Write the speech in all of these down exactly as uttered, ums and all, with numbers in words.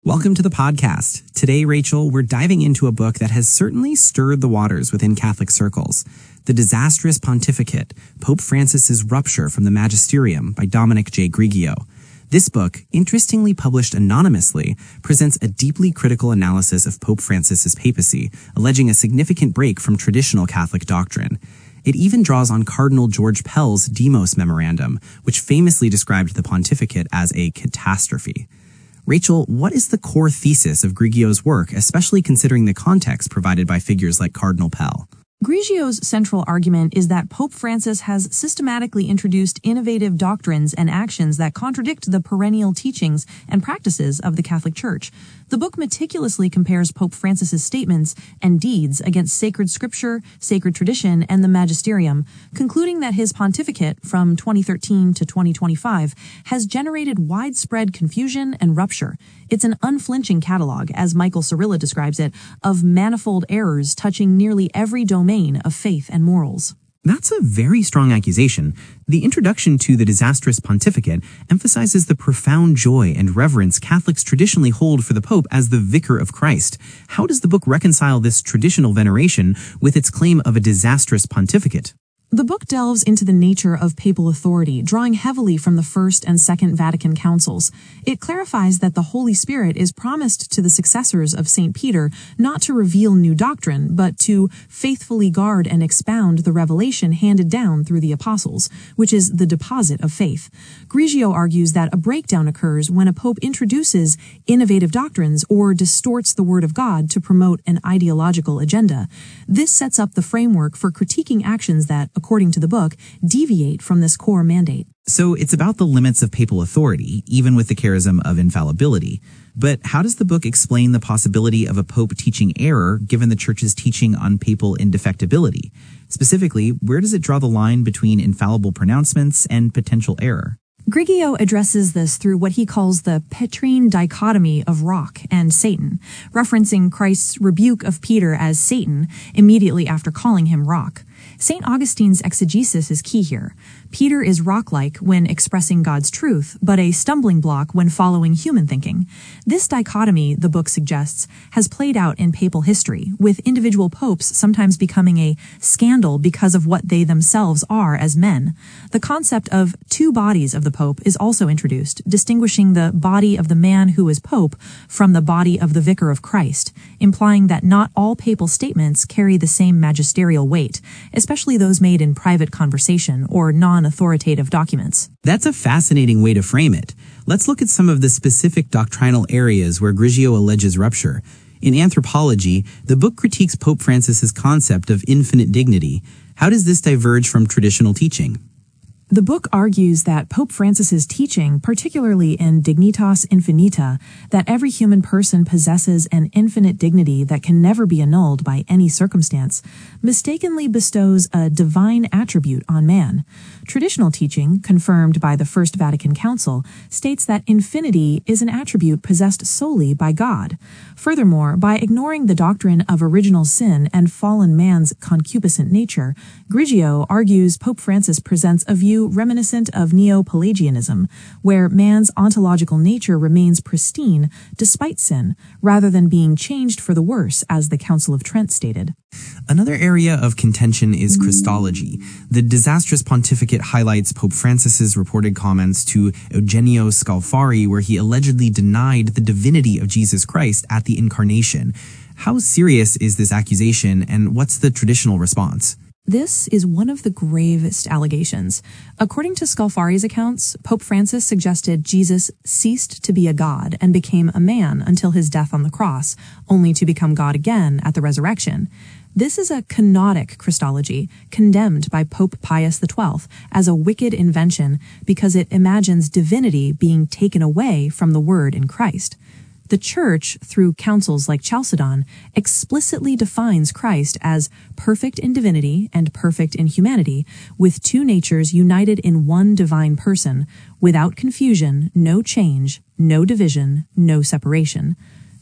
Welcome to the podcast. Today, Rachel, we're diving into a book that has certainly stirred the waters within Catholic circles. The Disastrous Pontificate, Pope Francis's Rupture from the Magisterium by Dominic J. Grigio. This book, interestingly published anonymously, presents a deeply critical analysis of Pope Francis's papacy, alleging a significant break from traditional Catholic doctrine. It even draws on Cardinal George Pell's Demos Memorandum, which famously described the pontificate as a catastrophe. Rachel, what is the core thesis of Grigio's work, especially considering the context provided by figures like Cardinal Pell? Grigio's central argument is that Pope Francis has systematically introduced innovative doctrines and actions that contradict the perennial teachings and practices of the Catholic Church. The book meticulously compares Pope Francis's statements and deeds against sacred scripture, sacred tradition, and the magisterium, concluding that his pontificate from twenty thirteen to twenty twenty-five has generated widespread confusion and rupture. It's an unflinching catalog, as Michael Cyrilla describes it, of manifold errors touching nearly every domain of faith and morals. That's a very strong accusation. The introduction to the Disastrous Pontificate emphasizes the profound joy and reverence Catholics traditionally hold for the Pope as the Vicar of Christ. How does the book reconcile this traditional veneration with its claim of a disastrous pontificate? The book delves into the nature of papal authority, drawing heavily from the First and Second Vatican Councils. It clarifies that the Holy Spirit is promised to the successors of Saint Peter not to reveal new doctrine, but to faithfully guard and expound the revelation handed down through the apostles, which is the deposit of faith. Grigio argues that a breakdown occurs when a pope introduces innovative doctrines or distorts the Word of God to promote an ideological agenda. This sets up the framework for critiquing actions that, according to the book, deviate from this core mandate. So it's about the limits of papal authority, even with the charism of infallibility. But how does the book explain the possibility of a pope teaching error given the Church's teaching on papal indefectibility? Specifically, where does it draw the line between infallible pronouncements and potential error? Grigio addresses this through what he calls the Petrine dichotomy of rock and Satan, referencing Christ's rebuke of Peter as Satan immediately after calling him rock. Saint Augustine's exegesis is key here. Peter is rock-like when expressing God's truth, but a stumbling block when following human thinking. This dichotomy, the book suggests, has played out in papal history, with individual popes sometimes becoming a scandal because of what they themselves are as men. The concept of two bodies of the pope is also introduced, distinguishing the body of the man who is pope from the body of the Vicar of Christ, implying that not all papal statements carry the same magisterial weight, especially those made in private conversation or non-authoritative documents. That's a fascinating way to frame it. Let's look at some of the specific doctrinal areas where Grigio alleges rupture. In Anthropology, the book critiques Pope Francis's concept of infinite dignity. How does this diverge from traditional teaching? The book argues that Pope Francis's teaching, particularly in Dignitas Infinita, that every human person possesses an infinite dignity that can never be annulled by any circumstance, mistakenly bestows a divine attribute on man. Traditional teaching, confirmed by the First Vatican Council, states that infinity is an attribute possessed solely by God. Furthermore, by ignoring the doctrine of original sin and fallen man's concupiscent nature, Grigio argues Pope Francis presents a view reminiscent of Neo-Pelagianism, where man's ontological nature remains pristine despite sin, rather than being changed for the worse, as the Council of Trent stated. Another area of contention is Christology. The Disastrous Pontificate highlights Pope Francis's reported comments to Eugenio Scalfari, where he allegedly denied the divinity of Jesus Christ at the Incarnation. How serious is this accusation, and what's the traditional response? This is one of the gravest allegations. According to Scalfari's accounts, Pope Francis suggested Jesus ceased to be a god and became a man until his death on the cross, only to become God again at the resurrection. This is a kenotic Christology, condemned by Pope Pius the twelfth as a wicked invention because it imagines divinity being taken away from the Word in Christ. The Church, through councils like Chalcedon, explicitly defines Christ as perfect in divinity and perfect in humanity, with two natures united in one divine person, without confusion, no change, no division, no separation.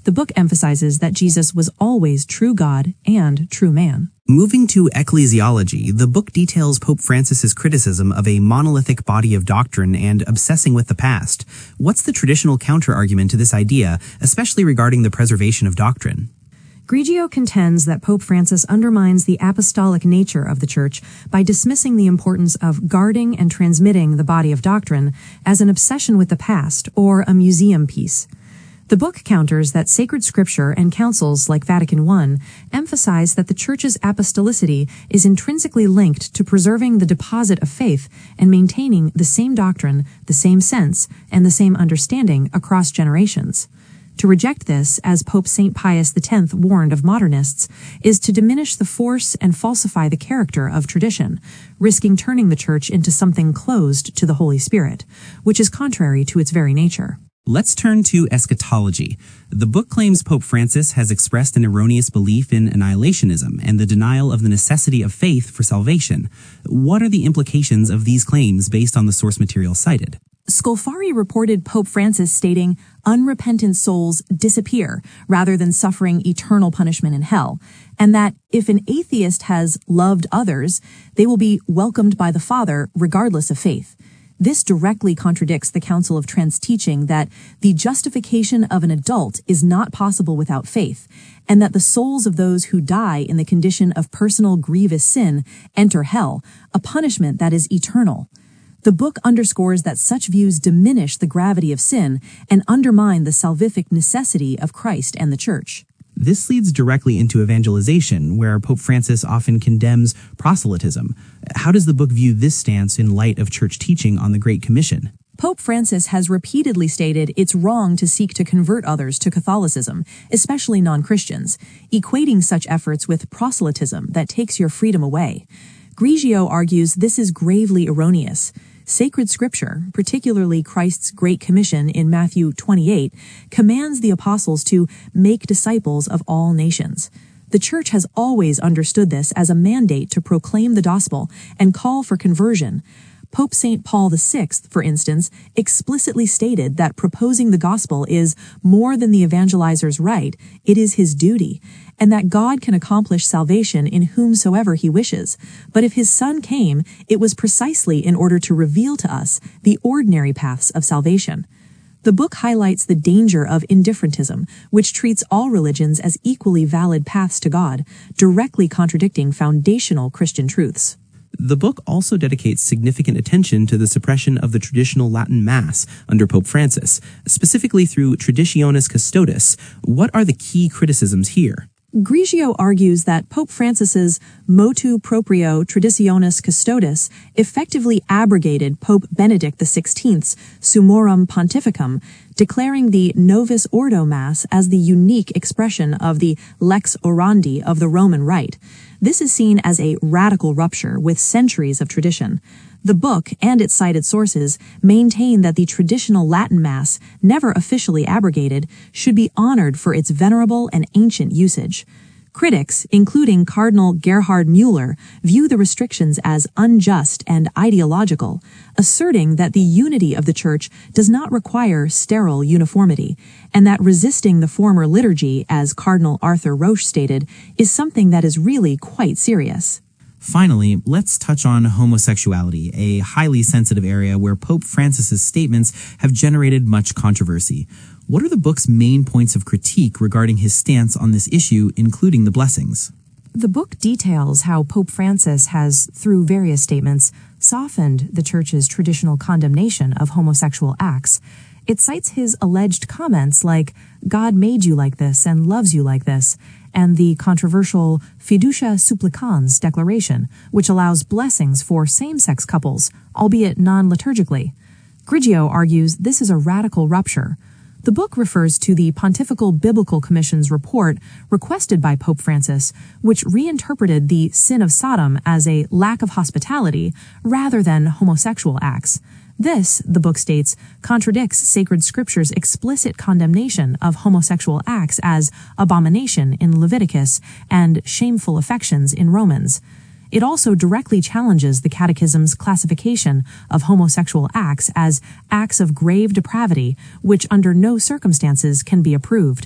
The book emphasizes that Jesus was always true God and true man. Moving to ecclesiology, the book details Pope Francis's criticism of a monolithic body of doctrine and obsessing with the past. What's the traditional counter-argument to this idea, especially regarding the preservation of doctrine? Grigio contends that Pope Francis undermines the apostolic nature of the Church by dismissing the importance of guarding and transmitting the body of doctrine as an obsession with the past or a museum piece. The book counters that sacred scripture and councils like Vatican One emphasize that the Church's apostolicity is intrinsically linked to preserving the deposit of faith and maintaining the same doctrine, the same sense, and the same understanding across generations. To reject this, as Pope Saint Pius X warned of modernists, is to diminish the force and falsify the character of tradition, risking turning the Church into something closed to the Holy Spirit, which is contrary to its very nature. Let's turn to eschatology. The book claims Pope Francis has expressed an erroneous belief in annihilationism and the denial of the necessity of faith for salvation. What are the implications of these claims based on the source material cited? Scolfari reported Pope Francis stating, "Unrepentant souls disappear rather than suffering eternal punishment in hell," and that if an atheist has loved others, they will be welcomed by the Father regardless of faith. This directly contradicts the Council of Trent's teaching that the justification of an adult is not possible without faith, and that the souls of those who die in the condition of personal grievous sin enter hell, a punishment that is eternal. The book underscores that such views diminish the gravity of sin and undermine the salvific necessity of Christ and the Church. This leads directly into evangelization, where Pope Francis often condemns proselytism. How does the book view this stance in light of church teaching on the Great Commission? Pope Francis has repeatedly stated it's wrong to seek to convert others to Catholicism, especially non-Christians, equating such efforts with proselytism that takes your freedom away. Grigio argues this is gravely erroneous. Sacred Scripture, particularly Christ's Great Commission in Matthew twenty-eight, commands the apostles to make disciples of all nations. The Church has always understood this as a mandate to proclaim the gospel and call for conversion. Pope Saint Paul the Sixth, for instance, explicitly stated that proposing the gospel is more than the evangelizer's right, it is his duty, and that God can accomplish salvation in whomsoever he wishes. But if his Son came, it was precisely in order to reveal to us the ordinary paths of salvation. The book highlights the danger of indifferentism, which treats all religions as equally valid paths to God, directly contradicting foundational Christian truths. The book also dedicates significant attention to the suppression of the traditional Latin Mass under Pope Francis, specifically through Traditionis Custodes. What are the key criticisms here? Grigio argues that Pope Francis's motu proprio Traditionis Custodes effectively abrogated Pope Benedict the Sixteenth's Summorum Pontificum, declaring the Novus Ordo Mass as the unique expression of the lex orandi of the Roman Rite. This is seen as a radical rupture with centuries of tradition. The book and its cited sources maintain that the traditional Latin Mass, never officially abrogated, should be honored for its venerable and ancient usage. Critics, including Cardinal Gerhard Müller, view the restrictions as unjust and ideological, asserting that the unity of the Church does not require sterile uniformity, and that resisting the former liturgy, as Cardinal Arthur Roche stated, is something that is really quite serious. Finally, let's touch on homosexuality, a highly sensitive area where Pope Francis's statements have generated much controversy. What are the book's main points of critique regarding his stance on this issue, including the blessings? The book details how Pope Francis has, through various statements, softened the Church's traditional condemnation of homosexual acts. It cites his alleged comments like, "God made you like this and loves you like this," and the controversial Fiducia Supplicans declaration, which allows blessings for same-sex couples, albeit non-liturgically. Grigio argues this is a radical rupture. The book refers to the Pontifical Biblical Commission's report requested by Pope Francis, which reinterpreted the sin of Sodom as a lack of hospitality rather than homosexual acts. This, the book states, contradicts sacred scripture's explicit condemnation of homosexual acts as abomination in Leviticus and shameful affections in Romans. It also directly challenges the Catechism's classification of homosexual acts as acts of grave depravity, which under no circumstances can be approved.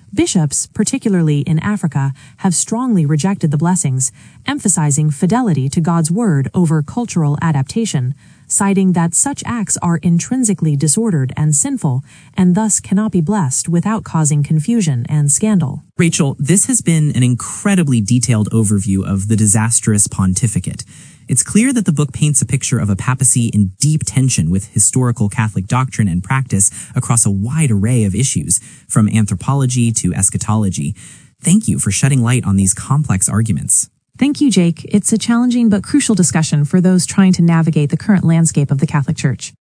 Bishops, particularly in Africa, have strongly rejected the blessings, emphasizing fidelity to God's word over cultural adaptation, citing that such acts are intrinsically disordered and sinful, and thus cannot be blessed without causing confusion and scandal. Rachel, this has been an incredibly detailed overview of the disastrous pontificate. It's clear that the book paints a picture of a papacy in deep tension with historical Catholic doctrine and practice across a wide array of issues, from anthropology to eschatology. Thank you for shedding light on these complex arguments. Thank you, Jake. It's a challenging but crucial discussion for those trying to navigate the current landscape of the Catholic Church.